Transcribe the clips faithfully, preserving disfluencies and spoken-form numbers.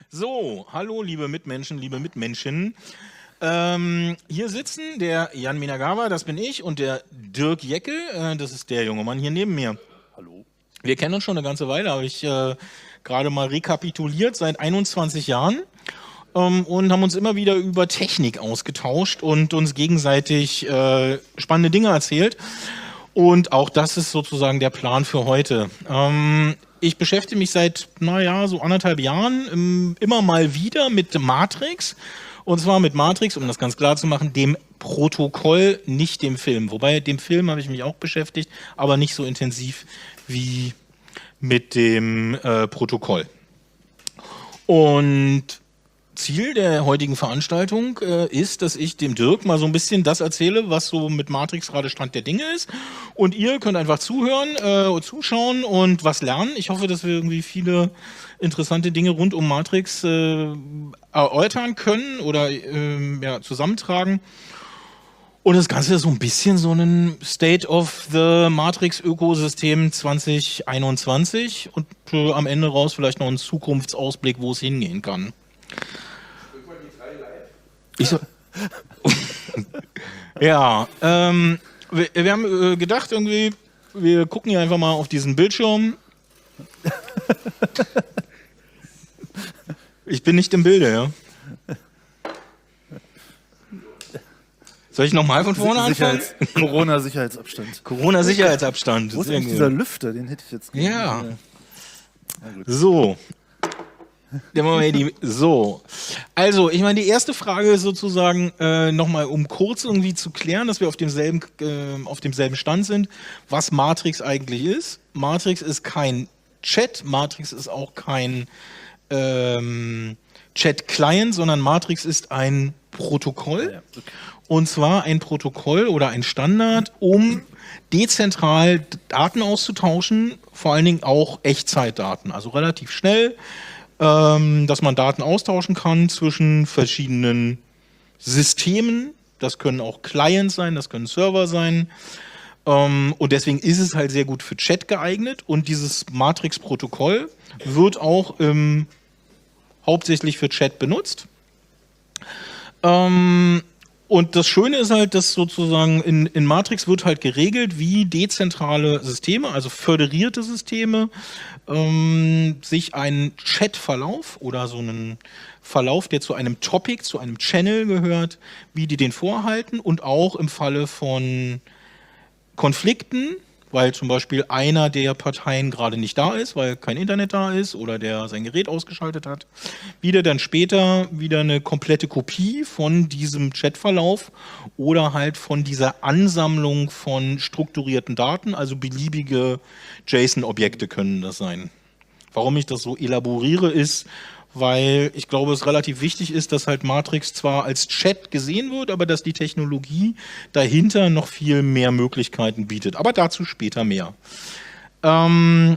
So, hallo liebe Mitmenschen, liebe Mitmenschen. Ähm, hier sitzen der Jan Minagawa, das bin ich, und der Dirk Jeckel, äh, das ist der junge Mann hier neben mir. Hallo. Wir kennen uns schon eine ganze Weile, habe ich äh, gerade mal rekapituliert, seit einundzwanzig Jahren. Ähm, und haben uns immer wieder über Technik ausgetauscht und uns gegenseitig äh, spannende Dinge erzählt. Und auch das ist sozusagen der Plan für heute. Ähm, ich beschäftige mich seit, naja, so anderthalb Jahren ähm, immer mal wieder mit Matrix. Und zwar mit Matrix, um das ganz klar zu machen, dem Protokoll, nicht dem Film. Wobei, dem Film habe ich mich auch beschäftigt, aber nicht so intensiv wie mit dem äh, Protokoll. Und Ziel der heutigen Veranstaltung äh, ist, dass ich dem Dirk mal so ein bisschen das erzähle, was so mit Matrix gerade Stand der Dinge ist. Und ihr könnt einfach zuhören äh, und zuschauen und was lernen. Ich hoffe, dass wir irgendwie viele interessante Dinge rund um Matrix äh, erläutern können oder äh, ja, zusammentragen. Und das Ganze ist so ein bisschen so ein State of the Matrix-Ökosystem zwanzig einundzwanzig und äh, am Ende raus vielleicht noch ein Zukunftsausblick, wo es hingehen kann. Ich so, ja, ähm, wir, wir haben äh, gedacht irgendwie, wir gucken hier einfach mal auf diesen Bildschirm. Ich bin nicht im Bilde, ja. Soll ich nochmal von vorne anfangen? Corona-Sicherheitsabstand. Corona-Sicherheitsabstand. Wo ist eigentlich dieser Lüfter? Den hätte ich jetzt gerne. Ja. So. So, also ich meine, die erste Frage ist sozusagen äh, nochmal, um kurz irgendwie zu klären, dass wir auf demselben, äh, auf demselben Stand sind, was Matrix eigentlich ist. Matrix ist kein Chat, Matrix ist auch kein ähm, Chat-Client, sondern Matrix ist ein Protokoll. Ja, okay. Und zwar ein Protokoll oder ein Standard, um dezentral Daten auszutauschen, vor allen Dingen auch Echtzeitdaten, also relativ schnell, dass man Daten austauschen kann zwischen verschiedenen Systemen. Das können auch Clients sein, das können Server sein. Und deswegen ist es halt sehr gut für Chat geeignet. Und dieses Matrix-Protokoll wird auch ähm, hauptsächlich für Chat benutzt. Ähm, und das Schöne ist halt, dass sozusagen in, in Matrix wird halt geregelt, wie dezentrale Systeme, also föderierte Systeme, ähm, sich einen Chatverlauf oder so einen Verlauf, der zu einem Topic, zu einem Channel gehört, wie die den vorhalten und auch im Falle von Konflikten, weil zum Beispiel einer der Parteien gerade nicht da ist, weil kein Internet da ist oder der sein Gerät ausgeschaltet hat, wieder dann später wieder eine komplette Kopie von diesem Chatverlauf oder halt von dieser Ansammlung von strukturierten Daten, also beliebige JSON-Objekte können das sein. Warum ich das so elaboriere, ist, weil ich glaube, es relativ wichtig ist, dass halt Matrix zwar als Chat gesehen wird, aber dass die Technologie dahinter noch viel mehr Möglichkeiten bietet. Aber dazu später mehr. Ähm,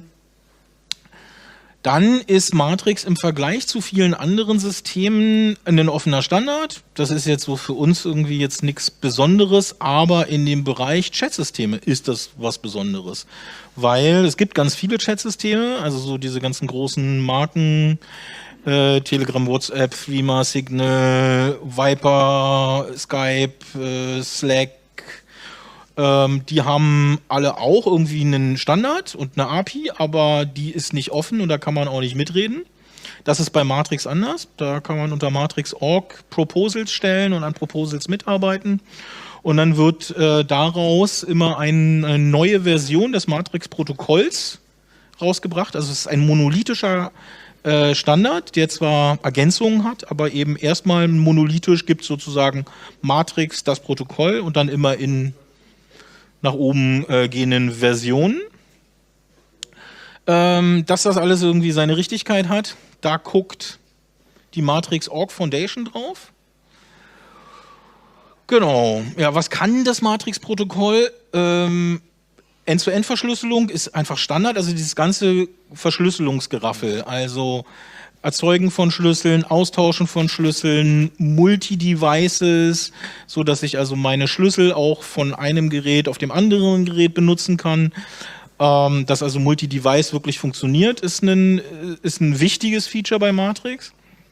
dann ist Matrix im Vergleich zu vielen anderen Systemen ein offener Standard. Das ist jetzt so für uns irgendwie jetzt nichts Besonderes, aber in dem Bereich Chatsysteme ist das was Besonderes. Weil es gibt ganz viele Chatsysteme, also so diese ganzen großen Marken, Äh, Telegram, WhatsApp, Threema, Signal, Viper, Skype, äh, Slack, ähm, die haben alle auch irgendwie einen Standard und eine A P I, aber die ist nicht offen und da kann man auch nicht mitreden. Das ist bei Matrix anders. Da kann man unter Matrix Punkt org Proposals stellen und an Proposals mitarbeiten. Und dann wird äh, daraus immer ein, eine neue Version des Matrix-Protokolls rausgebracht. Also es ist ein monolithischer Standard, der zwar Ergänzungen hat, aber eben erstmal monolithisch gibt es sozusagen Matrix, das Protokoll und dann immer in nach oben äh, gehenden Versionen. Ähm, dass das alles irgendwie seine Richtigkeit hat, da guckt die Matrix Punkt org Foundation drauf. Genau. Ja, was kann das Matrix-Protokoll? Ähm, End-zu-End-Verschlüsselung ist einfach Standard, also dieses ganze Verschlüsselungsgeraffel, also Erzeugen von Schlüsseln, Austauschen von Schlüsseln, Multi-Devices, so dass ich also meine Schlüssel auch von einem Gerät auf dem anderen Gerät benutzen kann. Ähm, dass also Multi-Device wirklich funktioniert, ist ein, ist ein wichtiges Feature bei Matrix.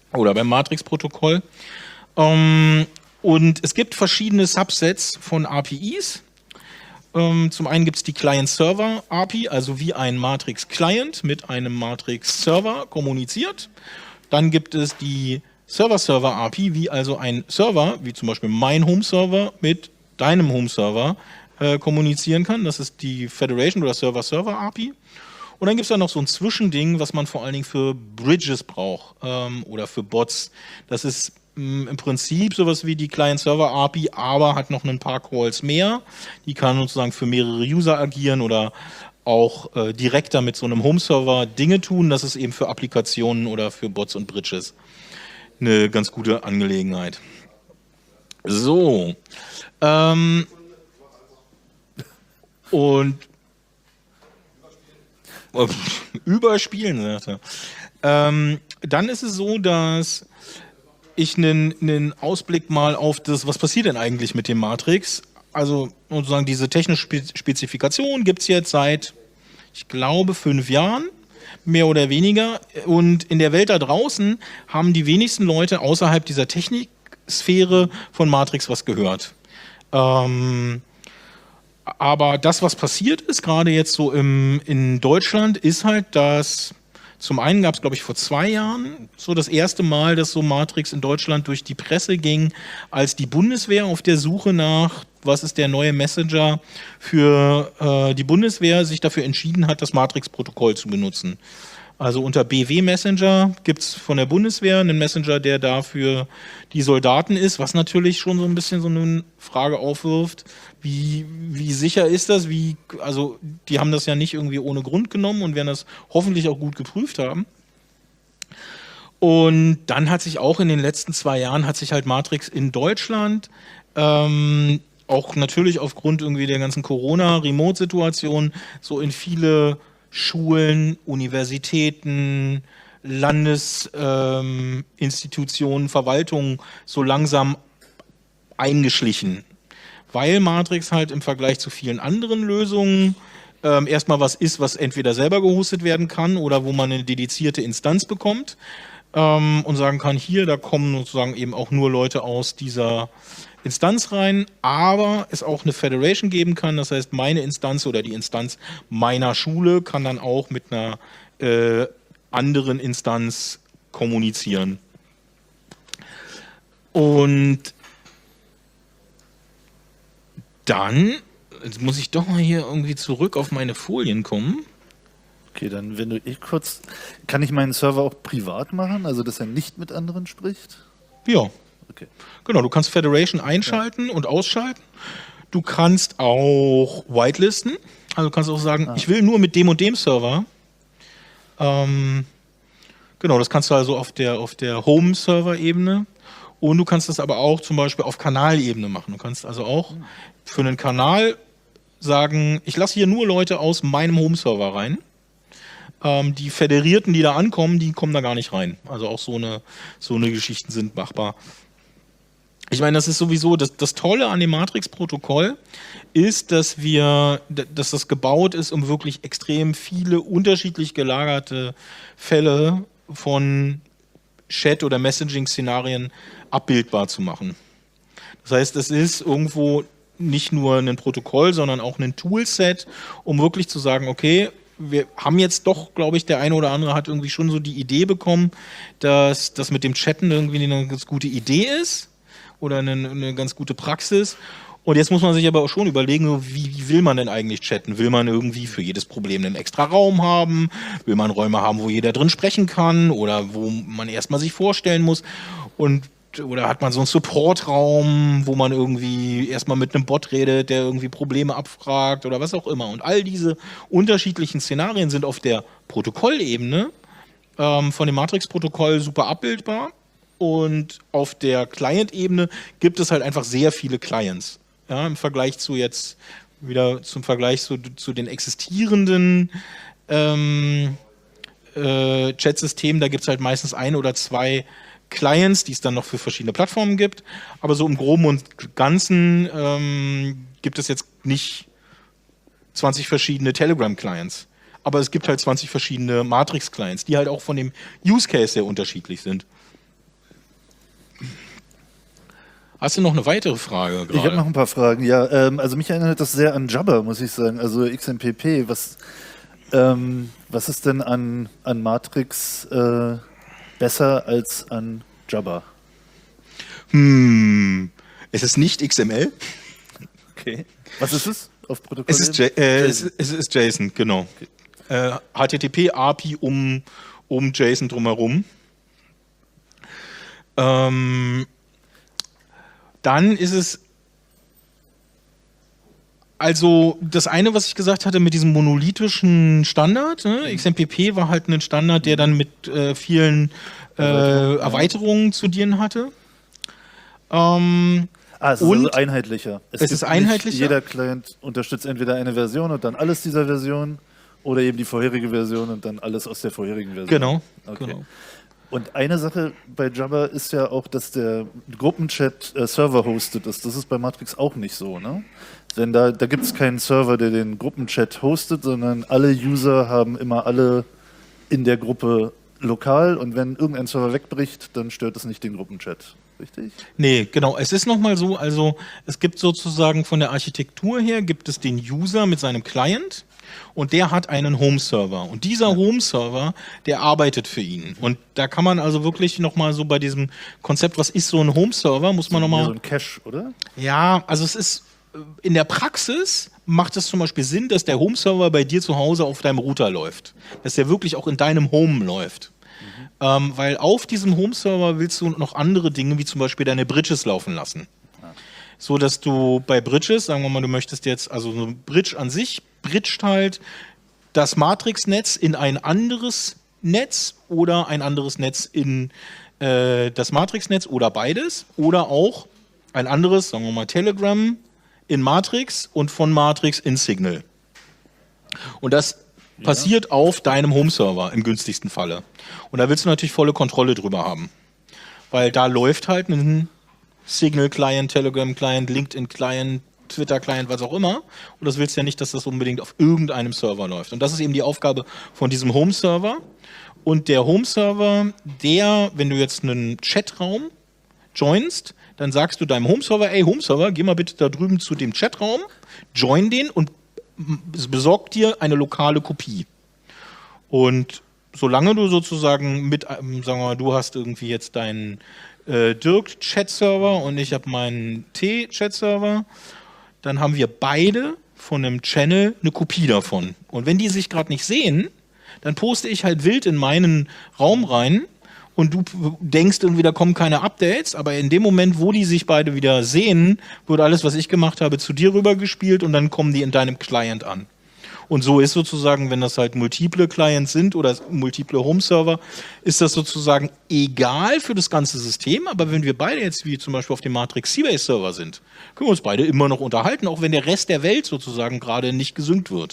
oder beim Matrix-Protokoll. Ähm, und es gibt verschiedene Subsets von A P Is. Ähm, zum einen gibt es die Client-Server-A P I, also wie ein Matrix-Client mit einem Matrix-Server kommuniziert. Dann gibt es die Server-Server-A P I, wie also ein Server, wie zum Beispiel mein Home-Server mit deinem Home-Server äh, kommunizieren kann. Das ist die Federation oder Server-Server-A P I. Und dann gibt es da noch so ein Zwischending, was man vor allen Dingen für Bridges braucht ähm, oder für Bots. Das ist mh, im Prinzip sowas wie die Client-Server-A P I, aber hat noch ein paar Calls mehr. Die kann sozusagen für mehrere User agieren oder auch äh, direkter mit so einem Home-Server Dinge tun. Das ist eben für Applikationen oder für Bots und Bridges eine ganz gute Angelegenheit. So. Ähm, und überspielen, sagt er. Ähm, dann ist es so, dass ich einen, einen Ausblick mal auf das, was passiert denn eigentlich mit dem Matrix? Also sozusagen diese technische Spezifikation gibt es jetzt seit, ich glaube, fünf Jahren, mehr oder weniger. Und in der Welt da draußen haben die wenigsten Leute außerhalb dieser Techniksphäre von Matrix was gehört. Ähm, Aber das, was passiert ist, gerade jetzt so im, in Deutschland, ist halt, dass zum einen gab es, glaube ich, vor zwei Jahren so das erste Mal, dass so Matrix in Deutschland durch die Presse ging, als die Bundeswehr auf der Suche nach, was ist der neue Messenger für äh, die Bundeswehr, sich dafür entschieden hat, das Matrix-Protokoll zu benutzen. Also unter B W Messenger gibt es von der Bundeswehr einen Messenger, der dafür die Soldaten ist, was natürlich schon so ein bisschen so eine Frage aufwirft, wie, wie sicher ist das? Wie, also die haben das ja nicht irgendwie ohne Grund genommen und werden das hoffentlich auch gut geprüft haben. Und dann hat sich auch in den letzten zwei Jahren hat sich halt Matrix in Deutschland ähm, auch natürlich aufgrund irgendwie der ganzen Corona-Remote-Situation so in viele Schulen, Universitäten, Landesinstitutionen, ähm, Verwaltungen so langsam eingeschlichen. Weil Matrix halt im Vergleich zu vielen anderen Lösungen ähm, erstmal was ist, was entweder selber gehostet werden kann oder wo man eine dedizierte Instanz bekommt ähm, und sagen kann, hier, da kommen sozusagen eben auch nur Leute aus dieser Instanz rein, aber es auch eine Federation geben kann, das heißt, meine Instanz oder die Instanz meiner Schule kann dann auch mit einer äh, anderen Instanz kommunizieren. Und dann, jetzt muss ich doch mal hier irgendwie zurück auf meine Folien kommen. Okay, dann wenn du ich kurz, kann ich meinen Server auch privat machen, also dass er nicht mit anderen spricht? Ja. Okay. Genau, du kannst Federation einschalten ja. und ausschalten. Du kannst auch whitelisten. Also du kannst auch sagen, ah. ich will nur mit dem und dem Server. Ähm, genau, das kannst du also auf der, auf der Home-Server-Ebene. Und du kannst das aber auch zum Beispiel auf Kanalebene machen. Du kannst also auch für einen Kanal sagen, ich lasse hier nur Leute aus meinem Home-Server rein. Ähm, die Federierten, die da ankommen, die kommen da gar nicht rein. Also auch so eine, so eine Geschichten sind machbar. Ich meine, das ist sowieso, das, das Tolle an dem Matrix-Protokoll ist, dass wir, dass das gebaut ist, um wirklich extrem viele unterschiedlich gelagerte Fälle von Chat- oder Messaging-Szenarien abbildbar zu machen. Das heißt, es ist irgendwo nicht nur ein Protokoll, sondern auch ein Toolset, um wirklich zu sagen, okay, wir haben jetzt doch, glaube ich, der eine oder andere hat irgendwie schon so die Idee bekommen, dass das mit dem Chatten irgendwie eine ganz gute Idee ist oder eine, eine ganz gute Praxis. Und jetzt muss man sich aber auch schon überlegen, wie, wie will man denn eigentlich chatten? Will man irgendwie für jedes Problem einen extra Raum haben? Will man Räume haben, wo jeder drin sprechen kann oder wo man erstmal sich vorstellen muss? Und oder hat man so einen Support-Raum, wo man irgendwie erstmal mit einem Bot redet, der irgendwie Probleme abfragt oder was auch immer. Und all diese unterschiedlichen Szenarien sind auf der Protokollebene ähm, von dem Matrix-Protokoll super abbildbar. Und auf der Client-Ebene gibt es halt einfach sehr viele Clients. Ja, im Vergleich zu jetzt, wieder zum Vergleich zu, zu den existierenden ähm, äh, Chat-Systemen, da gibt es halt meistens ein oder zwei Clients, die es dann noch für verschiedene Plattformen gibt. Aber so im Groben und Ganzen ähm, gibt es jetzt nicht zwanzig verschiedene Telegram-Clients. Aber es gibt halt zwanzig verschiedene Matrix-Clients, die halt auch von dem Use-Case sehr unterschiedlich sind. Hast du noch eine weitere Frage Ich habe gerade? noch ein paar Fragen, ja. Ähm, also mich erinnert das sehr an Jabber, muss ich sagen. Also X M P P, was, ähm, was ist denn an, an Matrix äh, besser als an Jabber? Hm, es ist nicht X M L. Okay. Was ist es auf Protokoll? Es ist, J äh, es, es ist JSON, genau. Äh, H T T P-A P I um, um JSON drumherum. Ähm, dann ist es also das eine, was ich gesagt hatte mit diesem monolithischen Standard. Ne? X M P P war halt ein Standard, der dann mit äh, vielen äh, Erweiterungen, Erweiterungen ja. zu dienen hatte. Ähm, Ah, es ist Und also einheitlicher. es ist gibt einheitlicher? Nicht, jeder Client unterstützt entweder eine Version und dann alles dieser Version oder eben die vorherige Version und dann alles aus der vorherigen Version. Genau, Okay. genau. Und eine Sache bei Jabber ist ja auch, dass der Gruppenchat äh, Server hostet ist. Das ist bei Matrix auch nicht so, ne? Denn da, da gibt es keinen Server, der den Gruppenchat hostet, sondern alle User haben immer alle in der Gruppe lokal und wenn irgendein Server wegbricht, dann stört es nicht den Gruppenchat. Richtig? Nee, genau. Es ist nochmal so, also es gibt sozusagen von der Architektur her, gibt es den User mit seinem Client und der hat einen Home-Server. Und dieser Home-Server, der arbeitet für ihn. Und da kann man also wirklich nochmal so bei diesem Konzept, was ist so ein Home-Server, muss man Mehr nochmal... so ein Cache, oder? Ja, also es ist äh, in der Praxis macht es zum Beispiel Sinn, dass der Home-Server bei dir zu Hause auf deinem Router läuft. Dass der wirklich auch in deinem Home läuft. Ähm, weil auf diesem Home-Server willst du noch andere Dinge, wie zum Beispiel deine Bridges laufen lassen. So dass du bei Bridges, sagen wir mal, du möchtest jetzt, also so eine Bridge an sich, bridget halt das Matrix-Netz in ein anderes Netz oder ein anderes Netz in äh, das Matrix-Netz oder beides. Oder auch ein anderes, sagen wir mal, Telegram in Matrix und von Matrix in Signal. Und das passiert auf deinem Home-Server im günstigsten Falle. Und da willst du natürlich volle Kontrolle drüber haben. Weil da läuft halt ein Signal-Client, Telegram-Client, LinkedIn-Client, Twitter-Client, was auch immer. Und das willst du ja nicht, dass das unbedingt auf irgendeinem Server läuft. Und das ist eben die Aufgabe von diesem Home-Server. Und der Home-Server, der, wenn du jetzt einen Chatraum joinst, dann sagst du deinem Home-Server, ey Home-Server, geh mal bitte da drüben zu dem Chatraum, join den und besorgt dir eine lokale Kopie. Und solange du sozusagen mit, ähm, sagen wir mal, du hast irgendwie jetzt deinen äh, Dirk-Chat-Server und ich habe meinen T-Chat-Server, dann haben wir beide von einem Channel eine Kopie davon. Und wenn die sich gerade nicht sehen, dann poste ich halt wild in meinen Raum rein und du denkst irgendwie, da kommen keine Updates, aber in dem Moment, wo die sich beide wieder sehen, wird alles, was ich gemacht habe, zu dir rübergespielt und dann kommen die in deinem Client an. Und so ist sozusagen, wenn das halt multiple Clients sind oder multiple Home-Server, ist das sozusagen egal für das ganze System, aber wenn wir beide jetzt wie zum Beispiel auf dem Matrix Seabase-Server sind, können wir uns beide immer noch unterhalten, auch wenn der Rest der Welt sozusagen gerade nicht gesynkt wird.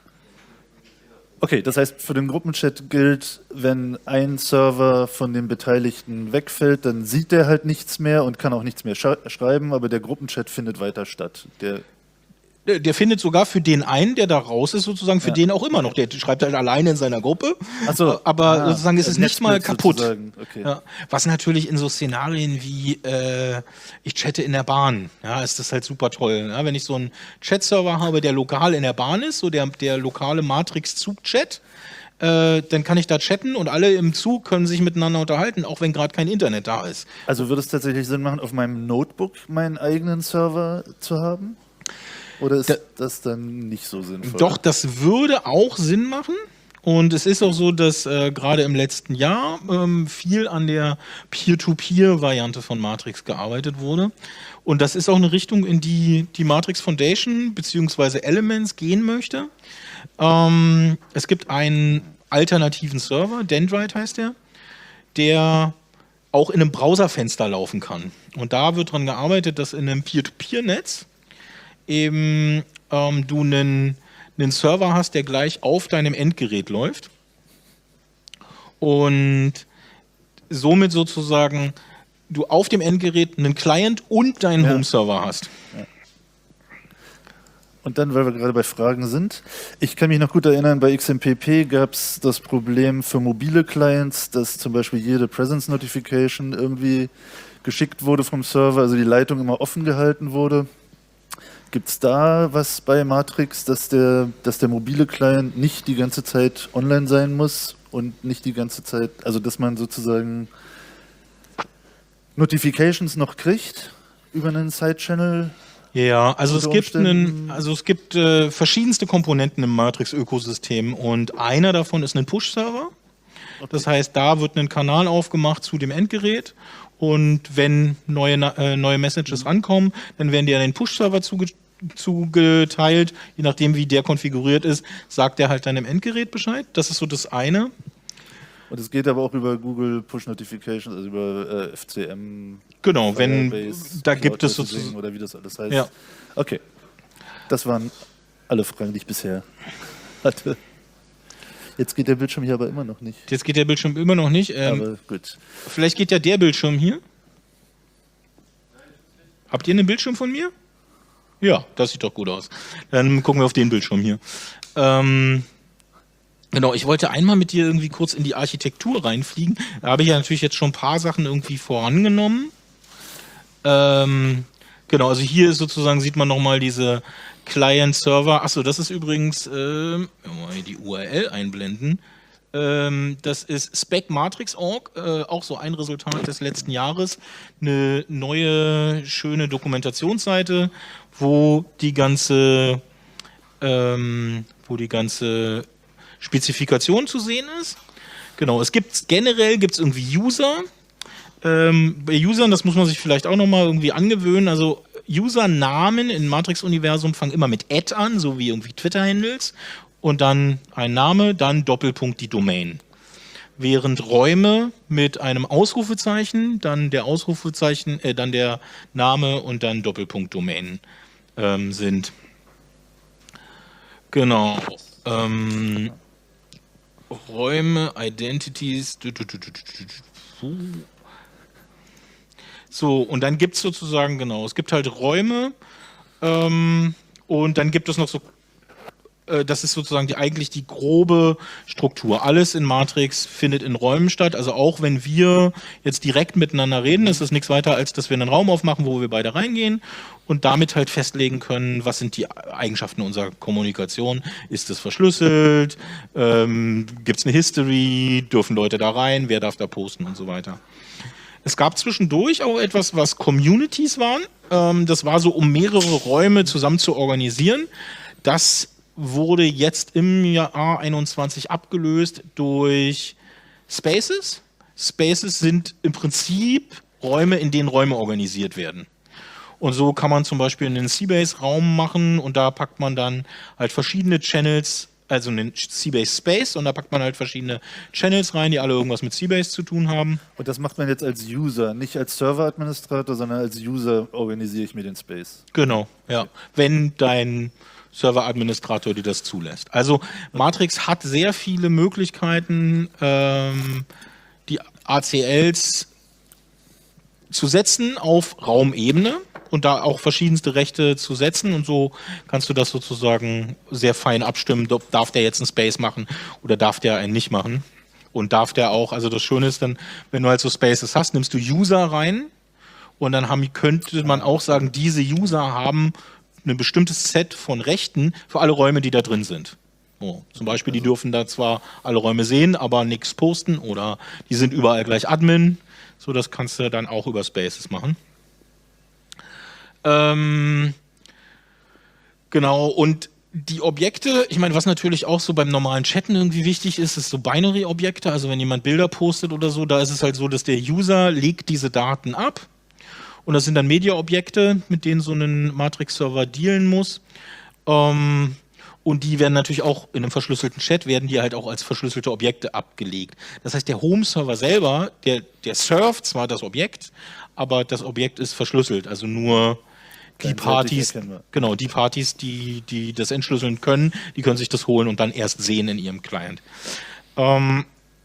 Okay, das heißt, für den Gruppenchat gilt, wenn ein Server von den Beteiligten wegfällt, dann sieht der halt nichts mehr und kann auch nichts mehr sch- schreiben, aber der Gruppenchat findet weiter statt. Der Der, der findet sogar für den einen, der da raus ist, sozusagen für Ja. den auch immer noch. Der schreibt halt alleine in seiner Gruppe, Ach so, aber ah, sozusagen ist es ein nicht mal Netzwerk kaputt. sozusagen, okay. Ja. Was natürlich in so Szenarien wie äh, ich chatte in der Bahn, ja, ist das halt super toll. Ja? Wenn ich so einen Chat-Server habe, der lokal in der Bahn ist, so der, der lokale Matrix-Zug-Chat, äh, dann kann ich da chatten und alle im Zug können sich miteinander unterhalten, auch wenn gerade kein Internet da ist. Also würde es tatsächlich Sinn machen, auf meinem Notebook meinen eigenen Server zu haben? Oder ist Da- das dann nicht so sinnvoll? Doch, das würde auch Sinn machen. Und es ist auch so, dass äh, gerade im letzten Jahr ähm, viel an der Peer-to-Peer-Variante von Matrix gearbeitet wurde. Und das ist auch eine Richtung, in die die Matrix Foundation bzw. Elements gehen möchte. Ähm, es gibt einen alternativen Server, Dendrite heißt der, der auch in einem Browserfenster laufen kann. Und da wird daran gearbeitet, dass in einem Peer-to-Peer-Netz eben ähm, du einen, einen Server hast, der gleich auf deinem Endgerät läuft und somit sozusagen du auf dem Endgerät einen Client und deinen Ja. Home-Server hast. Und dann, weil wir gerade bei Fragen sind, ich kann mich noch gut erinnern, bei X M P P gab es das Problem für mobile Clients, dass zum Beispiel jede Presence Notification irgendwie geschickt wurde vom Server, also die Leitung immer offen gehalten wurde. Gibt es da was bei Matrix, dass der, dass der mobile Client nicht die ganze Zeit online sein muss und nicht die ganze Zeit, also dass man sozusagen Notifications noch kriegt über einen Side-Channel? Ja, also es gibt Umständen. einen, also es gibt äh, verschiedenste Komponenten im Matrix-Ökosystem und einer davon ist ein Push-Server. Okay. Das heißt, da wird ein Kanal aufgemacht zu dem Endgerät und wenn neue, äh, neue Messages rankommen, dann werden die an den Push-Server zuge zugeteilt. Je nachdem, wie der konfiguriert ist, sagt er halt dann dem Endgerät Bescheid. Das ist so das eine. Und es geht aber auch über Google Push Notifications, also über äh, F C M. Genau, wenn Firebase, da gibt es Cloud sozusagen, oder wie das alles heißt. ja. Okay. Das waren alle Fragen, die ich bisher hatte. Jetzt geht der Bildschirm hier aber immer noch nicht. Jetzt geht der Bildschirm immer noch nicht. Ähm, aber gut. vielleicht geht ja der Bildschirm hier. Habt ihr einen Bildschirm von mir? Ja, das sieht doch gut aus. Dann gucken wir auf den Bildschirm hier. Ähm, genau, ich wollte einmal mit dir irgendwie kurz in die Architektur reinfliegen. Da habe ich ja natürlich jetzt schon ein paar Sachen irgendwie vorangenommen. Ähm, genau, also hier ist sozusagen, sieht man nochmal diese Client-Server. Achso, das ist übrigens, ähm, mal die U R L einblenden. Ähm, das ist specmatrix Punkt org, äh, auch so ein Resultat des letzten Jahres. Eine neue, schöne Dokumentationsseite, wo die ganze, ähm, wo die ganze Spezifikation zu sehen ist. Genau, es gibt generell gibt's irgendwie User. Ähm, bei Usern, das muss man sich vielleicht auch nochmal irgendwie angewöhnen, also Usernamen im Matrix-Universum fangen immer mit Ad an, so wie irgendwie Twitter-Handles und dann ein Name, dann Doppelpunkt die Domain. Während Räume mit einem Ausrufezeichen, dann der Ausrufezeichen, äh, dann der Name und dann Doppelpunkt Domain ähm, sind. Genau. Ähm, Räume, Identities. So, und dann gibt es sozusagen, genau, es gibt halt Räume ähm, und dann gibt es noch so, äh, das ist sozusagen die, eigentlich die grobe Struktur. Alles in Matrix findet in Räumen statt, also auch wenn wir jetzt direkt miteinander reden, ist es nichts weiter, als dass wir einen Raum aufmachen, wo wir beide reingehen und damit halt festlegen können, was sind die Eigenschaften unserer Kommunikation. Ist es verschlüsselt? Ähm, gibt es eine History? Dürfen Leute da rein? Wer darf da posten und so weiter? Es gab zwischendurch auch etwas, was Communities waren. Ähm, das war so, um mehrere Räume zusammen zu organisieren. Das wurde jetzt im Jahr einundzwanzig abgelöst durch Spaces. Spaces sind im Prinzip Räume, in denen Räume organisiert werden. Und so kann man zum Beispiel einen Seabase-Raum machen und da packt man dann halt verschiedene Channels, also einen Seabase Space und da packt man halt verschiedene Channels rein, die alle irgendwas mit Seabase zu tun haben. Und das macht man jetzt als User, nicht als Server-Administrator, sondern als User organisiere ich mir den Space. Genau, ja. Wenn dein Server-Administrator dir das zulässt. Also Matrix hat sehr viele Möglichkeiten, ähm, die A C Ls zu setzen auf Raumebene und da auch verschiedenste Rechte zu setzen und so kannst du das sozusagen sehr fein abstimmen, darf der jetzt einen Space machen oder darf der einen nicht machen und darf der auch, also das Schöne ist dann, wenn du halt so Spaces hast, nimmst du User rein und dann haben, könnte man auch sagen, diese User haben ein bestimmtes Set von Rechten für alle Räume, die da drin sind. Oh, zum Beispiel, die dürfen da zwar alle Räume sehen, aber nichts posten oder die sind überall gleich Admin. So, das kannst du dann auch über Spaces machen. Ähm, genau, und die Objekte, ich meine, was natürlich auch so beim normalen Chatten irgendwie wichtig ist, ist so Binary-Objekte. Also wenn jemand Bilder postet oder so, da ist es halt so, dass der User legt diese Daten ab. Und das sind dann Media-Objekte, mit denen so ein Matrix-Server dealen muss. Ähm, und die werden natürlich auch in einem verschlüsselten Chat, werden die halt auch als verschlüsselte Objekte abgelegt. Das heißt, der Home-Server selber, der, der surft zwar das Objekt, aber das Objekt ist verschlüsselt. Also nur die Partys, genau, die Partys, die, die das entschlüsseln können, die können sich das holen und dann erst sehen in ihrem Client. Ähm,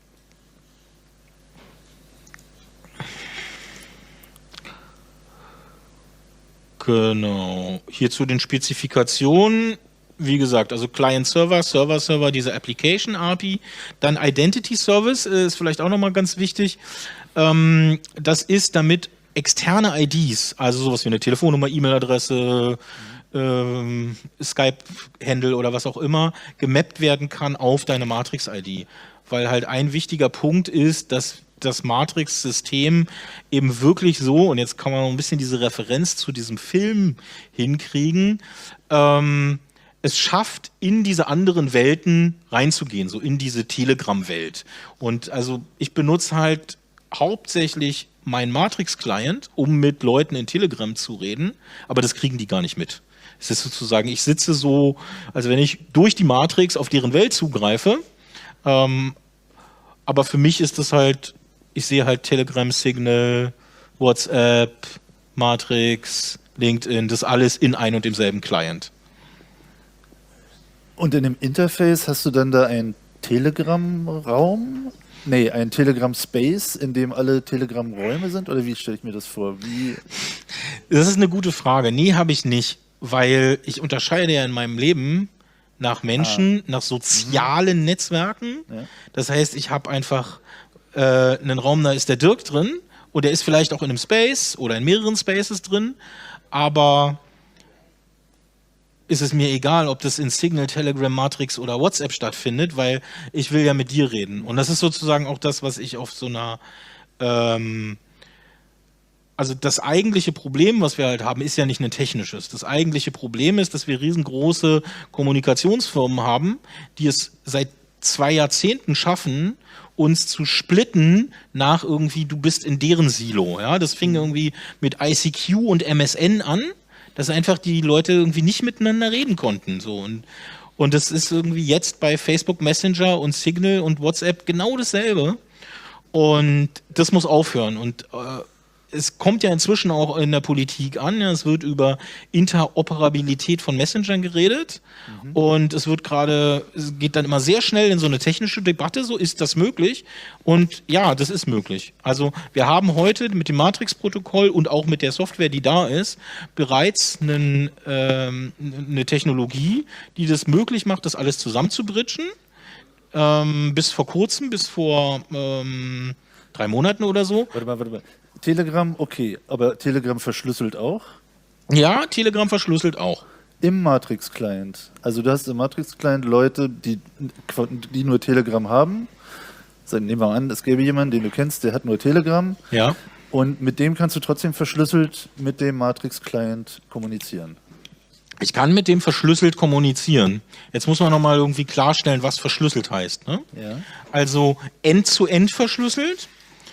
Genau. Hier zu den Spezifikationen, wie gesagt, also Client-Server, Server-Server, diese Application-A P I, dann Identity-Service ist vielleicht auch nochmal ganz wichtig. Ähm, das ist, damit externe I Ds, also sowas wie eine Telefonnummer, E-Mail-Adresse, ähm, Skype-Handle oder was auch immer, gemappt werden kann auf deine Matrix-I D. Weil halt ein wichtiger Punkt ist, dass das Matrix-System eben wirklich so, und jetzt kann man noch ein bisschen diese Referenz zu diesem Film hinkriegen, ähm, es schafft, in diese anderen Welten reinzugehen, so in diese Telegram-Welt. Und also ich benutze halt hauptsächlich meinen Matrix-Client, um mit Leuten in Telegram zu reden, aber das kriegen die gar nicht mit. Es ist sozusagen, ich sitze so, also wenn ich durch die Matrix auf deren Welt zugreife, ähm, aber für mich ist das halt, ich sehe halt Telegram, Signal, WhatsApp, Matrix, LinkedIn, das alles in ein und demselben Client. Und in dem Interface hast du dann da einen Telegram-Raum? Nee, einen Telegram-Space, in dem alle Telegram-Räume sind? Oder wie stelle ich mir das vor? Wie? Das ist eine gute Frage. Nee, habe ich nicht, weil ich unterscheide ja in meinem Leben nach Menschen, ah. nach sozialen mhm. Netzwerken. Ja. Das heißt, ich habe einfach äh, einen Raum, da ist der Dirk drin und der ist vielleicht auch in einem Space oder in mehreren Spaces drin, aber ist es mir egal, ob das in Signal, Telegram, Matrix oder WhatsApp stattfindet, weil ich will ja mit dir reden. Und das ist sozusagen auch das, was ich auf so einer ähm, also das eigentliche Problem, was wir halt haben, ist ja nicht ein technisches. Das eigentliche Problem ist, dass wir riesengroße Kommunikationsfirmen haben, die es seit zwei Jahrzehnten schaffen, uns zu splitten nach irgendwie, du bist in deren Silo. Ja? Das fing irgendwie mit I C Q und M S N an, dass einfach die Leute irgendwie nicht miteinander reden konnten. So. Und, und das ist irgendwie jetzt bei Facebook Messenger und Signal und WhatsApp genau dasselbe. Und das muss aufhören. Und äh, es kommt ja inzwischen auch in der Politik an, ja, es wird über Interoperabilität von Messengern geredet mhm. und es wird gerade, es geht dann immer sehr schnell in so eine technische Debatte, so ist das möglich? Und ja, das ist möglich. Also wir haben heute mit dem Matrix-Protokoll und auch mit der Software, die da ist, bereits einen, ähm, eine Technologie, die das möglich macht, das alles zusammenzubridgen. Ähm, bis vor kurzem, bis vor ähm, drei Monaten oder so. Warte mal, warte mal. Telegram, okay, aber Telegram verschlüsselt auch? Ja, Telegram verschlüsselt auch. Im Matrix-Client. Also du hast im Matrix-Client Leute, die, die nur Telegram haben. Also nehmen wir mal an, es gäbe jemanden, den du kennst, der hat nur Telegram. Ja. Und mit dem kannst du trotzdem verschlüsselt mit dem Matrix-Client kommunizieren. Ich kann mit dem verschlüsselt kommunizieren. Jetzt muss man nochmal irgendwie klarstellen, was verschlüsselt heißt. Ne? Ja. Also end-zu-end verschlüsselt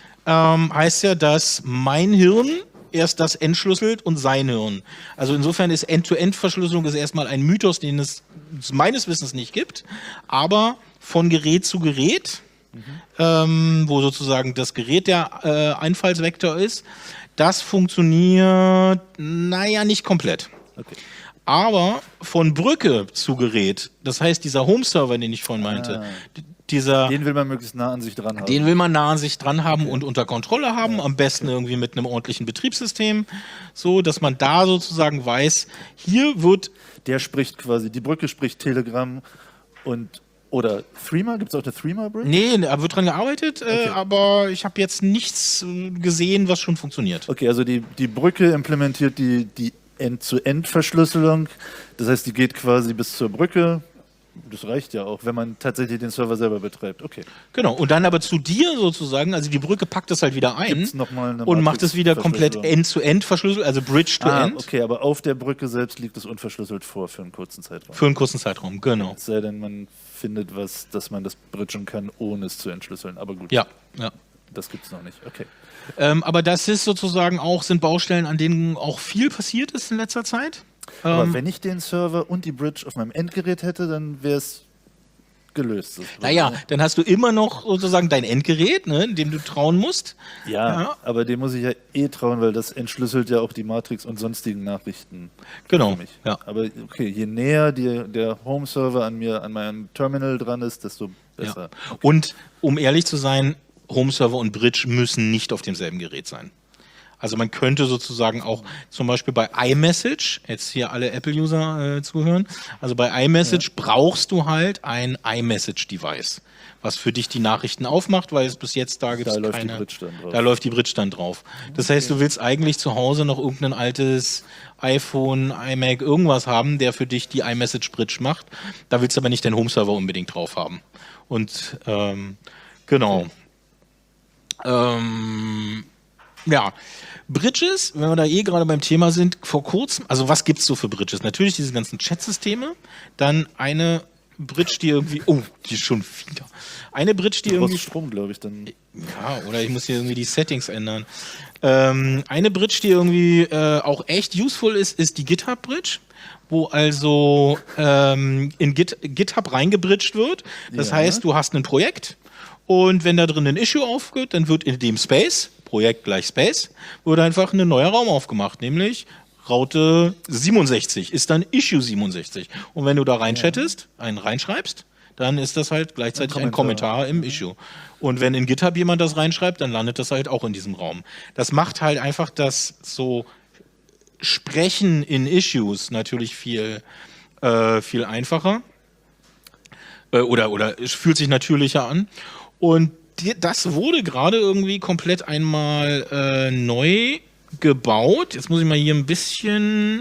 ähm, heißt ja, dass mein Hirn erst das entschlüsselt und sein Hirn. Also insofern ist End-to-End-Verschlüsselung ist erstmal ein Mythos, den es meines Wissens nicht gibt, aber von Gerät zu Gerät, mhm. ähm, wo sozusagen das Gerät der äh, Einfallsvektor ist, das funktioniert, naja, nicht komplett. Okay. Aber von Brücke zu Gerät, das heißt dieser Home-Server, den ich vorhin meinte, ah. dieser, den will man möglichst nah an sich dran haben. Den will man nah an sich dran haben okay. und unter Kontrolle haben, ja. am besten okay. irgendwie mit einem ordentlichen Betriebssystem, so dass man da sozusagen weiß, hier wird... Der spricht quasi, die Brücke spricht Telegram und oder Threema, gibt es auch eine Threema-Bridge? Nee, da wird dran gearbeitet, okay. äh, aber ich habe jetzt nichts gesehen, was schon funktioniert. Okay, also die, die Brücke implementiert die, die End-zu-End-Verschlüsselung, das heißt, die geht quasi bis zur Brücke. Das reicht ja auch, wenn man tatsächlich den Server selber betreibt. Okay. Genau, und dann aber zu dir sozusagen, also die Brücke packt das halt wieder ein noch mal eine und macht es wieder komplett End-zu-End verschlüsselt, also Bridge-to-End. Ah, okay, aber auf der Brücke selbst liegt es unverschlüsselt vor für einen kurzen Zeitraum. Für einen kurzen Zeitraum, genau. Es sei denn, man findet was, dass man das bridgen kann, ohne es zu entschlüsseln. Aber gut. Ja, ja. Das gibt es noch nicht. Okay. Ähm, aber das ist sozusagen auch, sind Baustellen, an denen auch viel passiert ist in letzter Zeit. Aber ähm, wenn ich den Server und die Bridge auf meinem Endgerät hätte, dann wäre es gelöst. Naja, dann hast du immer noch sozusagen dein Endgerät, ne, dem du trauen musst. Ja, ja, aber dem muss ich ja eh trauen, weil das entschlüsselt ja auch die Matrix und sonstigen Nachrichten. Genau. Für mich. Ja. Aber okay, je näher die, der Home-Server an mir, an meinem Terminal dran ist, desto besser. Ja. Okay. Und um ehrlich zu sein, Home-Server und Bridge müssen nicht auf demselben Gerät sein. Also man könnte sozusagen auch zum Beispiel bei iMessage, jetzt hier alle Apple-User äh, zuhören, also bei iMessage ja. brauchst du halt ein iMessage-Device, was für dich die Nachrichten aufmacht, weil es bis jetzt da gibt es keine. Die Bridge dann drauf. Da läuft die Bridge dann drauf. Das heißt, du willst eigentlich zu Hause noch irgendein altes iPhone, iMac, irgendwas haben, der für dich die iMessage-Bridge macht. Da willst du aber nicht den Home-Server unbedingt drauf haben. Und ähm, genau. Ähm, ja, Bridges, wenn wir da eh gerade beim Thema sind, vor kurzem, also was gibt's so für Bridges? Natürlich diese ganzen Chat-Systeme, dann eine Bridge, die irgendwie, oh, die ist schon wieder. Eine Bridge, die du irgendwie... Strom, glaube ich, dann. Ja, oder ich muss hier irgendwie die Settings ändern. Ähm, eine Bridge, die irgendwie äh, auch echt useful ist, ist die GitHub-Bridge, wo also ähm, in Git, GitHub reingebridged wird. Das ja. heißt, du hast ein Projekt und wenn da drin ein Issue aufgeht, dann wird in dem Space, Projekt gleich Space, wird einfach ein neuer Raum aufgemacht, nämlich Raute siebenundsechzig ist dann Issue siebenundsechzig. Und wenn du da reinchattest, einen reinschreibst, dann ist das halt gleichzeitig ein Kommentar, ein Kommentar im mhm. Issue. Und wenn in GitHub jemand das reinschreibt, dann landet das halt auch in diesem Raum. Das macht halt einfach das so Sprechen in Issues natürlich viel, äh, viel einfacher. Äh, oder, oder es fühlt sich natürlicher an. Und die, das wurde gerade irgendwie komplett einmal äh, neu gebaut. Jetzt muss ich mal hier ein bisschen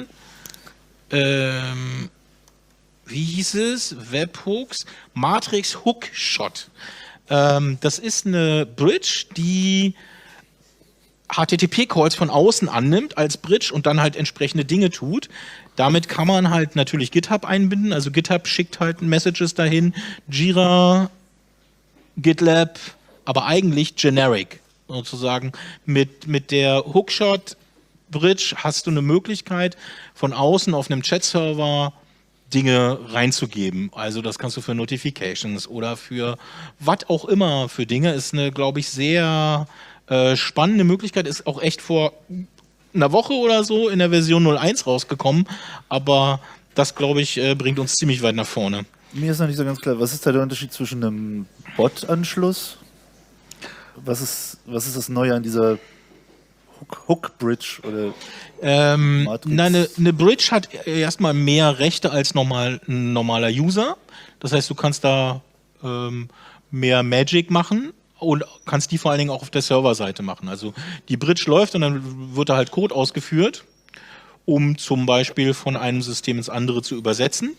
ähm, wie hieß es? Webhooks, Matrix Hookshot. Ähm, das ist eine Bridge, die H T T P-Calls von außen annimmt als Bridge und dann halt entsprechende Dinge tut. Damit kann man halt natürlich GitHub einbinden. Also GitHub schickt halt Messages dahin, Jira, GitLab, aber eigentlich generic sozusagen. Mit, mit der Hookshot-Bridge hast du eine Möglichkeit, von außen auf einem Chat-Server Dinge reinzugeben. Also das kannst du für Notifications oder für was auch immer für Dinge. Ist eine, glaube ich, sehr äh, spannende Möglichkeit. Ist auch echt vor einer Woche oder so in der Version null Punkt eins rausgekommen. Aber das, glaube ich, äh, bringt uns ziemlich weit nach vorne. Mir ist noch nicht so ganz klar, was ist da der Unterschied zwischen einem Bot-Anschluss? Was ist, was ist das Neue an dieser Hook, Hook Bridge oder ähm, Matrix? Eine, eine Bridge hat erstmal mehr Rechte als normal, ein normaler User. Das heißt, du kannst da ähm, mehr Magic machen und kannst die vor allen Dingen auch auf der Serverseite machen. Also die Bridge läuft und dann wird da halt Code ausgeführt, um zum Beispiel von einem System ins andere zu übersetzen.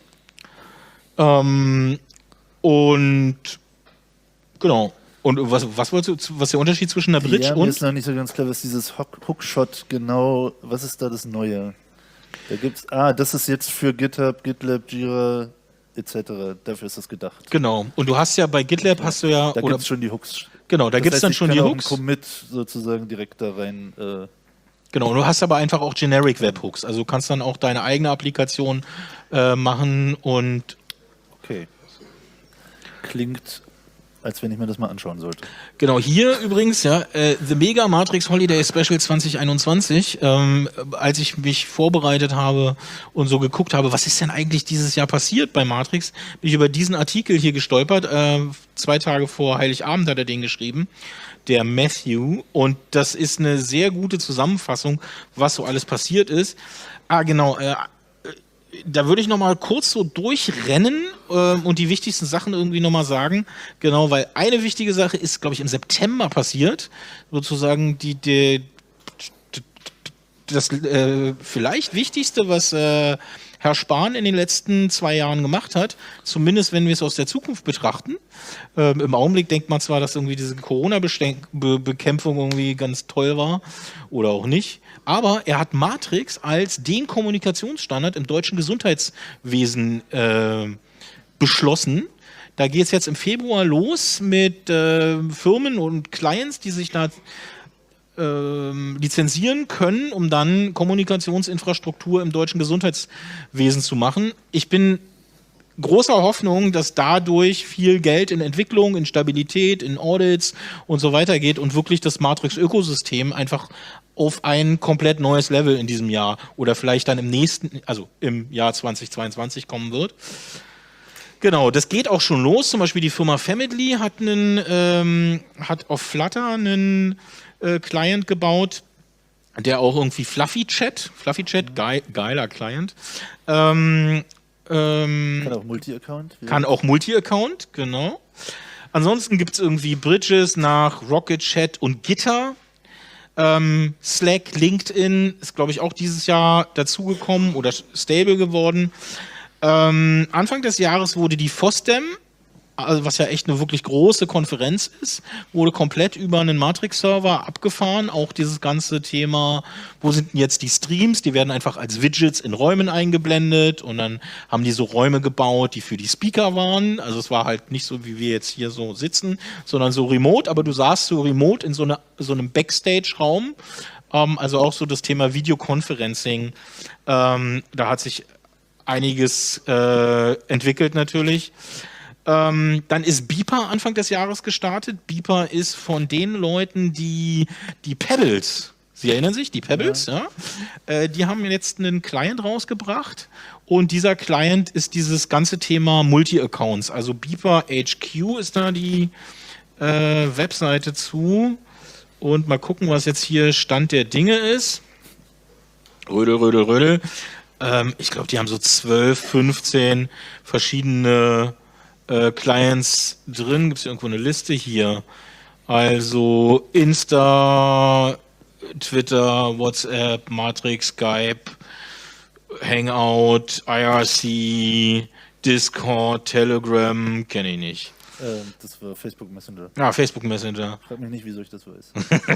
Ähm, und genau. Und was, was wolltest du, was ist der Unterschied zwischen der Bridge ja, und? Mir ist noch nicht so ganz klar, was dieses Hook, Hookshot genau, was ist da das Neue? Da gibt's, ah, das ist jetzt für GitHub, GitLab, Jira et cetera. Dafür ist das gedacht. Genau. Und du hast ja bei GitLab hast du ja. Da gibt es schon die Hooks. Genau, da gibt es dann schon die Hooks. Ich kann auch einen Commit sozusagen direkt da rein. Äh, Genau, und du hast aber einfach auch Generic Webhooks. Also du kannst dann auch deine eigene Applikation äh, machen und. Okay. Klingt, als wenn ich mir das mal anschauen sollte. Genau, hier übrigens, ja, äh, The Mega Matrix Holiday Special zwanzig einundzwanzig, ähm, als ich mich vorbereitet habe und so geguckt habe, was ist denn eigentlich dieses Jahr passiert bei Matrix, bin ich über diesen Artikel hier gestolpert, äh, zwei Tage vor Heiligabend hat er den geschrieben, der Matthew, und das ist eine sehr gute Zusammenfassung, was so alles passiert ist. Ah, genau, äh, da würde ich noch mal kurz so durchrennen äh, und die wichtigsten Sachen irgendwie noch mal sagen. Genau, weil eine wichtige Sache ist, glaube ich, im September passiert. Sozusagen die, die das äh, vielleicht Wichtigste, was äh, Herr Spahn in den letzten zwei Jahren gemacht hat, zumindest wenn wir es aus der Zukunft betrachten. Ähm, Im Augenblick denkt man zwar, dass irgendwie diese Corona-Bekämpfung irgendwie ganz toll war oder auch nicht, aber er hat Matrix als den Kommunikationsstandard im deutschen Gesundheitswesen äh, beschlossen. Da geht es jetzt im Februar los mit äh, Firmen und Clients, die sich da lizenzieren können, um dann Kommunikationsinfrastruktur im deutschen Gesundheitswesen zu machen. Ich bin großer Hoffnung, dass dadurch viel Geld in Entwicklung, in Stabilität, in Audits und so weiter geht und wirklich das Matrix-Ökosystem einfach auf ein komplett neues Level in diesem Jahr oder vielleicht dann im nächsten, also im Jahr zweitausendzweiundzwanzig kommen wird. Genau, das geht auch schon los. Zum Beispiel die Firma Family hat einen, ähm, hat auf Flutter einen äh, Client gebaut, der auch irgendwie Fluffy Chat, Fluffy Chat, geil, geiler Client. Ähm, ähm, Kann auch Multi-Account. kann auch Multi-Account, genau. Ansonsten gibt es irgendwie Bridges nach Rocket Chat und Gitter. Ähm, Slack, LinkedIn ist, glaube ich, auch dieses Jahr dazugekommen oder stable geworden. Ähm, Anfang des Jahres wurde die FOSDEM, also was ja echt eine wirklich große Konferenz ist, wurde komplett über einen Matrix-Server abgefahren. Auch dieses ganze Thema, wo sind denn jetzt die Streams? Die werden einfach als Widgets in Räumen eingeblendet und dann haben die so Räume gebaut, die für die Speaker waren. Also es war halt nicht so, wie wir jetzt hier so sitzen, sondern so remote, aber du saßt so remote in so, eine, so einem Backstage-Raum. Ähm, also auch so das Thema Videoconferencing. Ähm, da hat sich einiges äh, entwickelt natürlich. Ähm, dann ist Beeper Anfang des Jahres gestartet. Beeper ist von den Leuten, die die Pebbles, Sie erinnern sich, die Pebbles, ja. ja? Äh, die haben jetzt einen Client rausgebracht und dieser Client ist dieses ganze Thema Multi-Accounts. Also Beeper H Q ist da die äh, Webseite zu und mal gucken, was jetzt hier Stand der Dinge ist. Rödel, rödel, rödel. Ähm, ich glaube, die haben so zwölf, fünfzehn verschiedene Äh, Clients drin. Gibt es irgendwo eine Liste hier? Also Insta, Twitter, WhatsApp, Matrix, Skype, Hangout, I R C, Discord, Telegram, kenne ich nicht. Ähm, das war Facebook Messenger. Ah, Facebook Messenger. Frag mich nicht, wieso ich das weiß.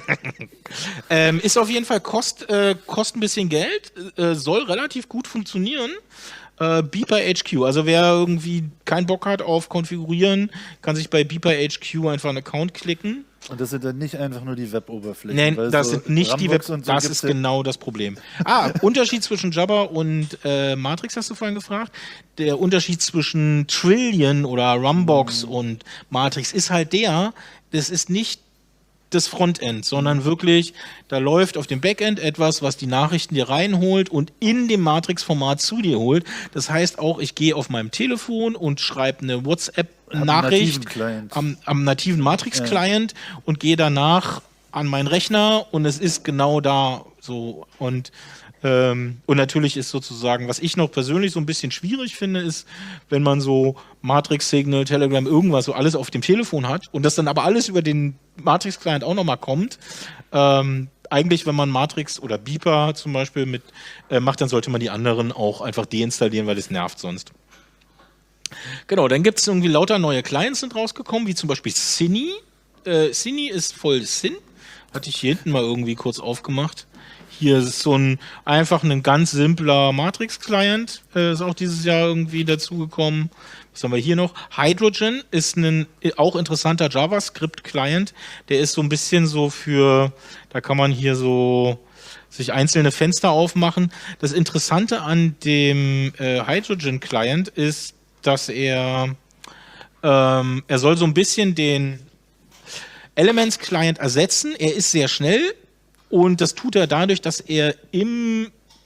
ähm, ist auf jeden Fall kost, äh, kostet ein bisschen Geld, äh, soll relativ gut funktionieren. Äh, Beeper H Q, also wer irgendwie keinen Bock hat auf Konfigurieren, kann sich bei Beeper H Q einfach einen Account klicken. Und das sind dann nicht einfach nur die Web-Oberflächen. Nein, weil das so sind nicht die Web, Rambox und so das gibt's ist genau das Problem. Ah, Unterschied zwischen Jabber und äh, Matrix hast du vorhin gefragt. Der Unterschied zwischen Trillion oder Rumbox Mhm. und Matrix ist halt der, das ist nicht das Frontend, sondern wirklich, da läuft auf dem Backend etwas, was die Nachrichten dir reinholt und in dem Matrix-Format zu dir holt. Das heißt auch, ich gehe auf meinem Telefon und schreibe eine WhatsApp-Nachricht nativen Client. am, am nativen Matrix-Client und gehe danach an meinen Rechner und es ist genau da so. Und Ähm, und natürlich ist sozusagen, was ich noch persönlich so ein bisschen schwierig finde, ist, wenn man so Matrix, Signal, Telegram, irgendwas so alles auf dem Telefon hat und das dann aber alles über den Matrix-Client auch nochmal kommt. Ähm, eigentlich, wenn man Matrix oder Beeper zum Beispiel mit äh, macht, dann sollte man die anderen auch einfach deinstallieren, weil es nervt sonst. Genau, dann gibt es irgendwie lauter neue Clients sind rausgekommen, wie zum Beispiel Cine. Äh, Cine ist voll Sinn. Hatte ich hier hinten mal irgendwie kurz aufgemacht. Hier ist so ein einfach ein ganz simpler Matrix-Client, äh, ist auch dieses Jahr irgendwie dazugekommen. Was haben wir hier noch? Hydrogen ist ein auch interessanter JavaScript-Client. Der ist so ein bisschen so für, da kann man hier so sich einzelne Fenster aufmachen. Das Interessante an dem äh, Hydrogen-Client ist, dass er ähm, er soll so ein bisschen den Elements-Client ersetzen. Er ist sehr schnell. Und das tut er dadurch, dass er im,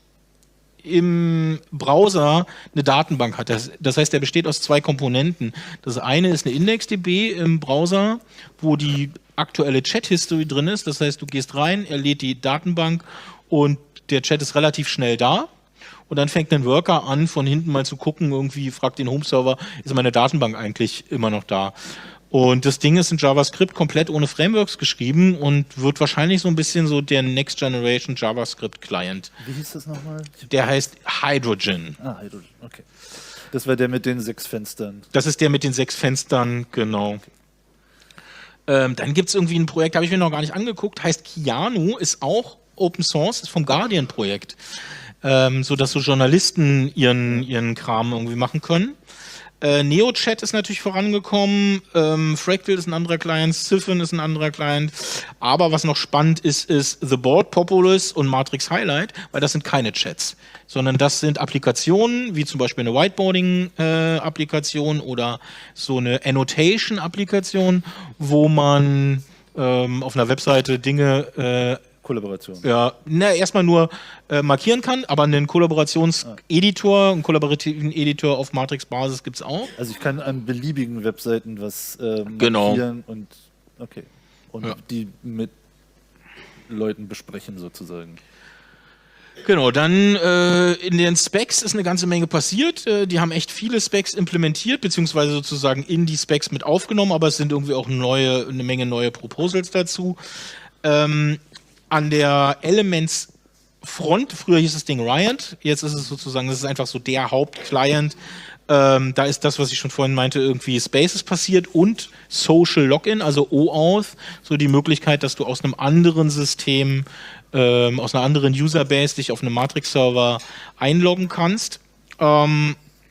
im Browser eine Datenbank hat. Das, das heißt, er besteht aus zwei Komponenten. Das eine ist eine IndexDB im Browser, wo die aktuelle Chat-History drin ist. Das heißt, du gehst rein, er lädt die Datenbank und der Chat ist relativ schnell da. Und dann fängt ein Worker an, von hinten mal zu gucken, irgendwie fragt den Home-Server, ist meine Datenbank eigentlich immer noch da? Und das Ding ist in JavaScript komplett ohne Frameworks geschrieben und wird wahrscheinlich so ein bisschen so der Next Generation JavaScript Client. Wie hieß das nochmal? Der heißt Hydrogen. Ah, Hydrogen, okay. Das war der mit den sechs Fenstern. Das ist der mit den sechs Fenstern, genau. Okay. Ähm, dann gibt es irgendwie ein Projekt, habe ich mir noch gar nicht angeguckt, heißt Kianu, ist auch Open Source, ist vom Guardian-Projekt. Ähm, so dass so Journalisten ihren, ihren Kram irgendwie machen können. Äh, NeoChat ist natürlich vorangekommen, ähm, Fractal ist ein anderer Client, Siphon ist ein anderer Client, aber was noch spannend ist, ist The Board Populous und Matrix Highlight, weil das sind keine Chats, sondern das sind Applikationen, wie zum Beispiel eine Whiteboarding-Applikation äh, oder so eine Annotation-Applikation, wo man ähm, auf einer Webseite Dinge äh, Kollaboration. Ja, na, erstmal nur äh, markieren kann, aber einen Kollaborationseditor, einen kollaborativen Editor auf Matrix-Basis gibt es auch. Also ich kann an beliebigen Webseiten was ähm, Genau. markieren und okay. Und Ja. die mit Leuten besprechen sozusagen. Genau, dann äh, in den Specs ist eine ganze Menge passiert. Äh, die haben echt viele Specs implementiert, beziehungsweise sozusagen in die Specs mit aufgenommen, aber es sind irgendwie auch neue, eine Menge neue Proposals dazu. Ähm, an der Elements Front, früher hieß das Ding Riot, jetzt ist es sozusagen, das ist einfach so der Hauptclient. Ähm, da ist das, was ich schon vorhin meinte, irgendwie Spaces passiert und Social Login, also OAuth, so die Möglichkeit, dass du aus einem anderen System, ähm, aus einer anderen Userbase dich auf einem Matrix-Server einloggen kannst. Ähm,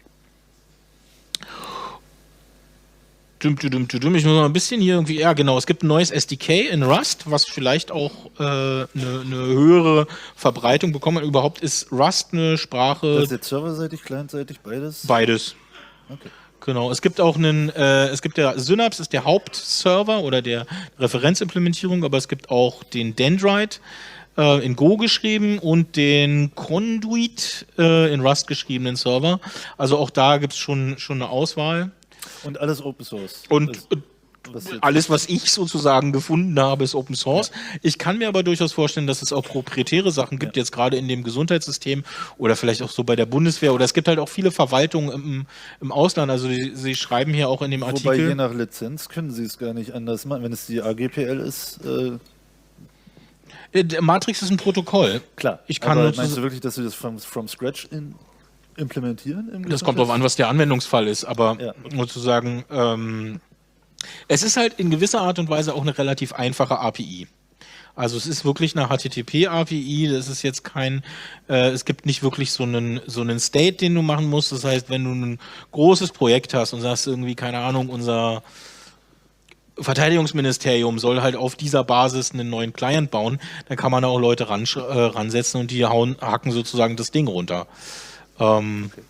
Ich muss mal ein bisschen hier irgendwie, ja genau, es gibt ein neues S D K in Rust, was vielleicht auch eine äh, ne, ne höhere Verbreitung bekommt. Überhaupt ist Rust eine Sprache... Das ist jetzt serverseitig, clientseitig, beides? Beides. Okay. Genau, es gibt auch einen, äh, es gibt der Synapse ist der Hauptserver oder der Referenzimplementierung, aber es gibt auch den Dendrite äh, in Go geschrieben und den Conduit äh, in Rust geschriebenen Server. Also auch da gibt es schon, schon eine Auswahl. Und alles Open Source. Und also, was alles, was ich sozusagen gefunden habe, ist Open Source. Ja. Ich kann mir aber durchaus vorstellen, dass es auch proprietäre Sachen gibt, ja. jetzt gerade in dem Gesundheitssystem oder vielleicht auch so bei der Bundeswehr. Oder es gibt halt auch viele Verwaltungen im, im Ausland. Also die, sie schreiben hier auch in dem Artikel... Wobei je nach Lizenz können sie es gar nicht anders machen. Wenn es die A G P L ist... Äh Matrix ist ein Protokoll. Klar, ich kann aber meinst du wirklich, dass sie das from, from scratch in... implementieren? Im das kommt darauf an, was der Anwendungsfall ist, aber ja. sozusagen, ähm, es ist halt in gewisser Art und Weise auch eine relativ einfache A P I. Also es ist wirklich eine H T T P-A P I, das ist jetzt kein, äh, es gibt nicht wirklich so einen, so einen State, den du machen musst. Das heißt, wenn du ein großes Projekt hast und sagst irgendwie, keine Ahnung, unser Verteidigungsministerium soll halt auf dieser Basis einen neuen Client bauen, dann kann man da auch Leute ran, äh, ransetzen und die hauen, hacken sozusagen das Ding runter. Ähm, okay.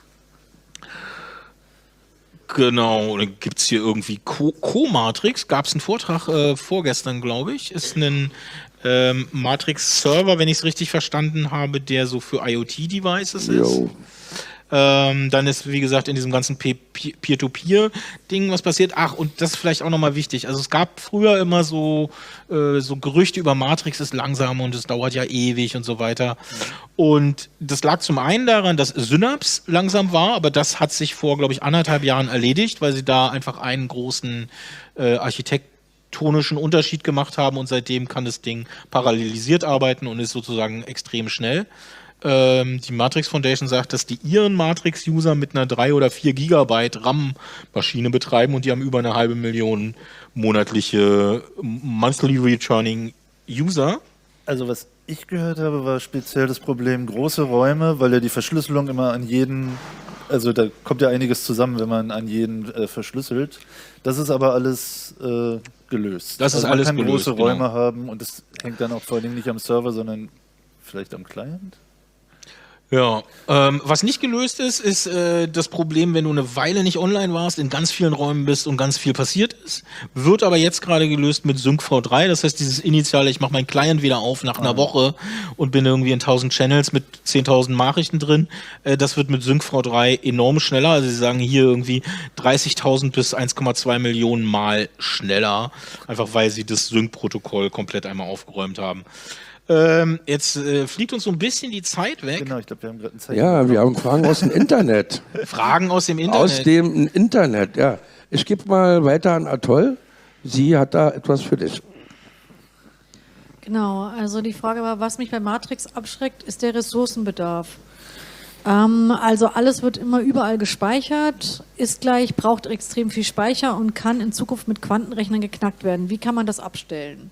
Genau, dann gibt es hier irgendwie Co-Matrix, gab es einen Vortrag äh, vorgestern, glaube ich, ist ein ähm, Matrix-Server, wenn ich es richtig verstanden habe, der so für IoT-Devices ist. Ähm, dann ist, wie gesagt, in diesem ganzen Peer-to-Peer-Ding was passiert. Ach, und das ist vielleicht auch nochmal wichtig. Also es gab früher immer so, äh, so Gerüchte über Matrix ist langsam und es dauert ja ewig und so weiter. Und das lag zum einen daran, dass Synapse langsam war, aber das hat sich vor, glaube ich, anderthalb Jahren erledigt, weil sie da einfach einen großen äh, architektonischen Unterschied gemacht haben und seitdem kann das Ding parallelisiert arbeiten und ist sozusagen extrem schnell. Die Matrix Foundation sagt, dass die ihren Matrix-User mit einer drei oder vier Gigabyte RAM-Maschine betreiben und die haben über eine halbe Million monatliche Monthly Returning User. Also was ich gehört habe, war speziell das Problem große Räume, weil ja die Verschlüsselung immer an jeden, also da kommt ja einiges zusammen, wenn man an jeden äh, verschlüsselt. Das ist aber alles äh, gelöst. Das ist also alles man kann gelöst, große Räume genau. haben und das hängt dann auch vor allen Dingen nicht am Server, sondern vielleicht am Client. Ja, ähm, was nicht gelöst ist, ist äh, das Problem, wenn du eine Weile nicht online warst, in ganz vielen Räumen bist und ganz viel passiert ist, wird aber jetzt gerade gelöst mit Sync V drei, das heißt dieses initiale, ich mache meinen Client wieder auf nach einer Woche und bin irgendwie in tausend Channels mit zehntausend Nachrichten drin, äh, das wird mit Sync V drei enorm schneller, also sie sagen hier irgendwie dreißigtausend bis eins Komma zwei Millionen Mal schneller, einfach weil sie das Sync-Protokoll komplett einmal aufgeräumt haben. Ähm, jetzt äh, fliegt uns so ein bisschen die Zeit weg. Genau, ich glaube, wir haben gerade eine Zeit. Ja, wir haben Fragen aus dem Internet. Fragen aus dem Internet? Aus dem Internet, ja. Ich gebe mal weiter an Atoll. Sie hat da etwas für dich. Genau, also die Frage war, was mich bei Matrix abschreckt, ist der Ressourcenbedarf. Ähm, also alles wird immer überall gespeichert, ist gleich, braucht extrem viel Speicher und kann in Zukunft mit Quantenrechnern geknackt werden. Wie kann man das abstellen?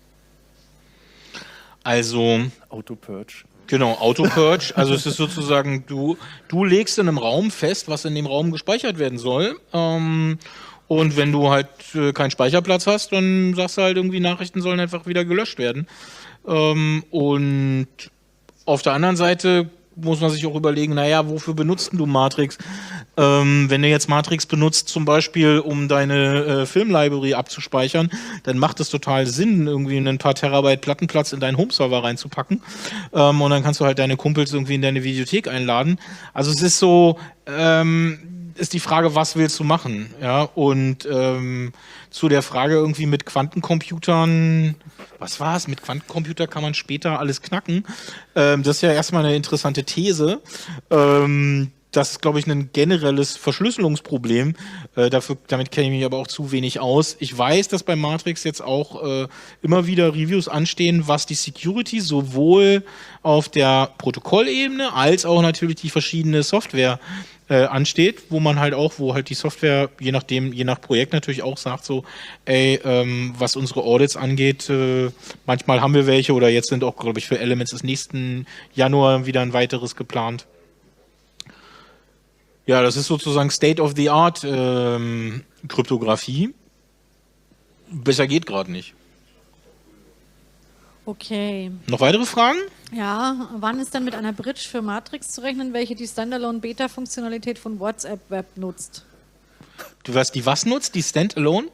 Also Auto-Purge. Genau, Auto-Purge. Also es ist sozusagen, du, du legst in einem Raum fest, was in dem Raum gespeichert werden soll. Ähm, und wenn du halt äh, keinen Speicherplatz hast, dann sagst du halt irgendwie, Nachrichten sollen einfach wieder gelöscht werden. Ähm, und auf der anderen Seite muss man sich auch überlegen, naja, wofür benutzt du Matrix? Ähm, wenn du jetzt Matrix benutzt, zum Beispiel, um deine äh, Filmlibrary abzuspeichern, dann macht es total Sinn, irgendwie ein paar Terabyte Plattenplatz in deinen Home-Server reinzupacken. Ähm, und dann kannst du halt deine Kumpels irgendwie in deine Videothek einladen. Also es ist so, ähm, ist die Frage, was willst du machen? Ja, und ähm, zu der Frage irgendwie mit Quantencomputern, was war es? Mit Quantencomputer kann man später alles knacken. Ähm, das ist ja erstmal eine interessante These. Ähm, das ist, glaube ich, ein generelles Verschlüsselungsproblem. Äh, dafür, damit kenne ich mich aber auch zu wenig aus. Ich weiß, dass bei Matrix jetzt auch äh, immer wieder Reviews anstehen, was die Security sowohl auf der Protokollebene als auch natürlich die verschiedene Software Äh, ansteht, wo man halt auch, wo halt die Software, je nachdem, je nach Projekt natürlich auch sagt so, ey, ähm, was unsere Audits angeht, äh, manchmal haben wir welche oder jetzt sind auch, glaube ich, für Elements des nächsten Januar wieder ein weiteres geplant. Ja, das ist sozusagen State-of-the-Art ähm, Kryptographie. Besser geht gerade nicht. Okay. Noch weitere Fragen? Ja, wann ist denn mit einer Bridge für Matrix zu rechnen, welche die Standalone-Beta-Funktionalität von WhatsApp Web nutzt? Du weißt, die was nutzt? Die Standalone?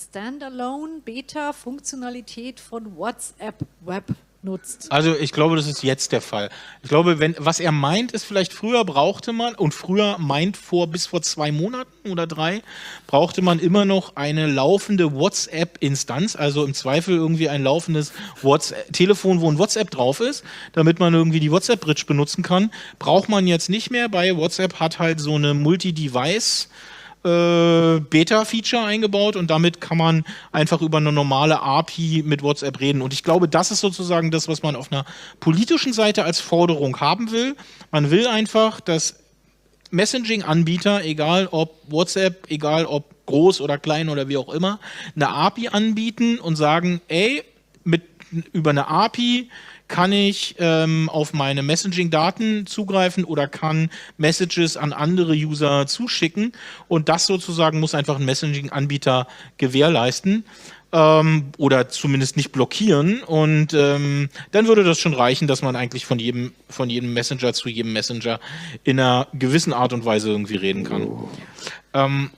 Standalone-Beta-Funktionalität von WhatsApp Web nutzt. Also ich glaube, das ist jetzt der Fall. Ich glaube, wenn was er meint, ist vielleicht früher brauchte man, und früher meint vor bis vor zwei Monaten oder drei, brauchte man immer noch eine laufende WhatsApp-Instanz, also im Zweifel irgendwie ein laufendes WhatsApp Telefon, wo ein WhatsApp drauf ist, damit man irgendwie die WhatsApp-Bridge benutzen kann. Braucht man jetzt nicht mehr, bei WhatsApp hat halt so eine Multi-Device Äh, Beta-Feature eingebaut und damit kann man einfach über eine normale A P I mit WhatsApp reden. Und ich glaube, das ist sozusagen das, was man auf einer politischen Seite als Forderung haben will. Man will einfach, dass Messaging-Anbieter, egal ob WhatsApp, egal ob groß oder klein oder wie auch immer, eine A P I anbieten und sagen, ey, mit, über eine A P I kann ich ähm, auf meine Messaging-Daten zugreifen oder kann Messages an andere User zuschicken, und das sozusagen muss einfach ein Messaging-Anbieter gewährleisten ähm, oder zumindest nicht blockieren, und ähm, dann würde das schon reichen, dass man eigentlich von jedem, von jedem Messenger zu jedem Messenger in einer gewissen Art und Weise irgendwie reden kann. Oh. Ähm,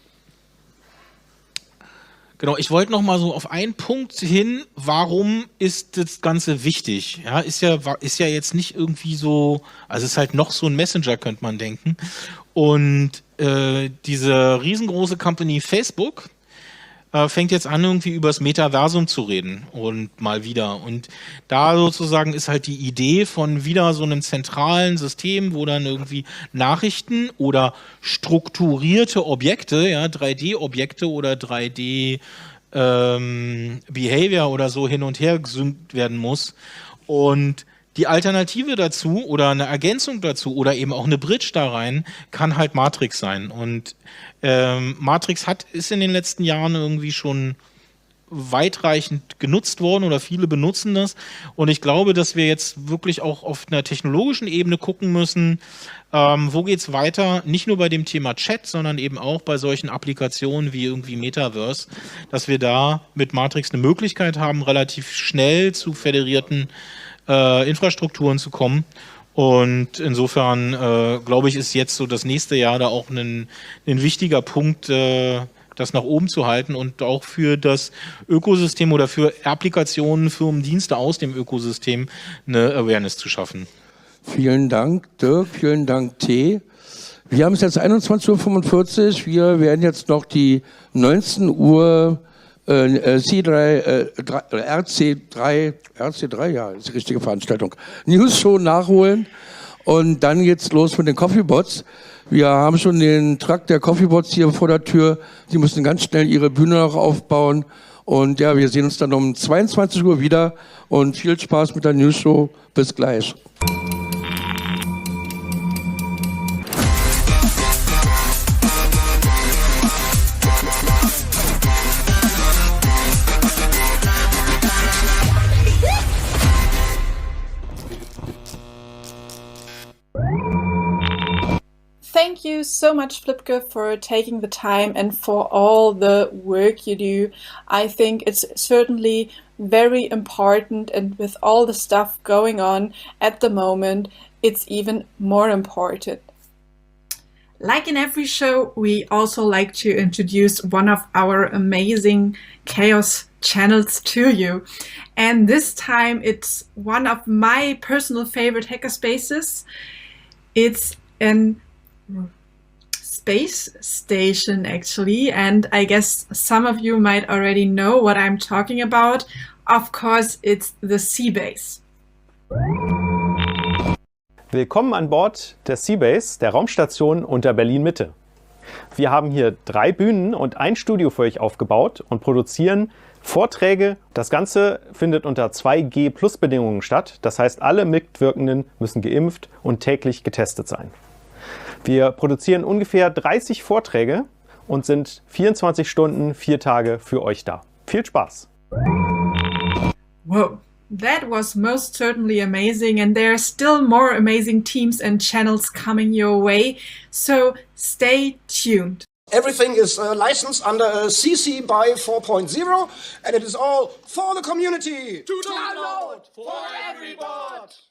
Genau, ich wollte noch mal so auf einen Punkt hin, warum ist das Ganze wichtig? Ja, ist ja, ist ja jetzt nicht irgendwie so, also es ist halt noch so ein Messenger, könnte man denken. Und äh, diese riesengroße Company Facebook äh, fängt jetzt an, irgendwie über das Metaversum zu reden und mal wieder. Und da sozusagen ist halt die Idee von wieder so einem zentralen System, wo dann irgendwie Nachrichten oder strukturierte Objekte, ja, drei D-Objekte oder drei D ähm, Behavior oder so hin und her gesynkt werden muss. Und die Alternative dazu oder eine Ergänzung dazu oder eben auch eine Bridge da rein kann halt Matrix sein. Und ähm, Matrix hat, ist in den letzten Jahren irgendwie schon weitreichend genutzt worden oder viele benutzen das. Und ich glaube, dass wir jetzt wirklich auch auf einer technologischen Ebene gucken müssen, ähm, wo geht's weiter? Nicht nur bei dem Thema Chat, sondern eben auch bei solchen Applikationen wie irgendwie Metaverse, dass wir da mit Matrix eine Möglichkeit haben, relativ schnell zu föderierten äh, Infrastrukturen zu kommen. Und insofern, äh, glaube ich, ist jetzt so das nächste Jahr da auch ein, ein wichtiger Punkt, äh, das nach oben zu halten und auch für das Ökosystem oder für Applikationen, Firmen, Dienste aus dem Ökosystem eine Awareness zu schaffen. Vielen Dank, Dirk. Vielen Dank, T. Wir haben es jetzt einundzwanzig Uhr fünfundvierzig. Wir werden jetzt noch die neunzehn Uhr äh, C drei, äh, R C drei, R C drei, ja, ist die richtige Veranstaltung, News-Show nachholen. Und dann geht's los mit den Coffeebots. Wir haben schon den Truck der Coffeebots hier vor der Tür. Die müssen ganz schnell ihre Bühne noch aufbauen. Und ja, wir sehen uns dann um zweiundzwanzig Uhr wieder. Und viel Spaß mit der News-Show. Bis gleich. Thank you so much, Flipke, for taking the time and for all the work you do. I think it's certainly very important, and with all the stuff going on at the moment, it's even more important. Like in every show, we also like to introduce one of our amazing chaos channels to you. And this time it's one of my personal favorite hackerspaces. It's an space station, actually. And I guess some of you might already know what I'm talking about. Of course, it's the Seabase. Willkommen an Bord der Seabase, der Raumstation unter Berlin-Mitte. Wir haben hier drei Bühnen und ein Studio für euch aufgebaut und produzieren Vorträge. Das Ganze findet unter zwei G Plus Bedingungen statt. Das heißt, alle Mitwirkenden müssen geimpft und täglich getestet sein. Wir produzieren ungefähr dreißig Vorträge und sind vierundzwanzig Stunden, vier Tage für euch da. Viel Spaß! Whoa, that was most certainly amazing, and there are still more amazing teams and channels coming your way, so stay tuned. Everything is uh, licensed under uh, C C by four point oh, and it is all for the community. To download for everybody.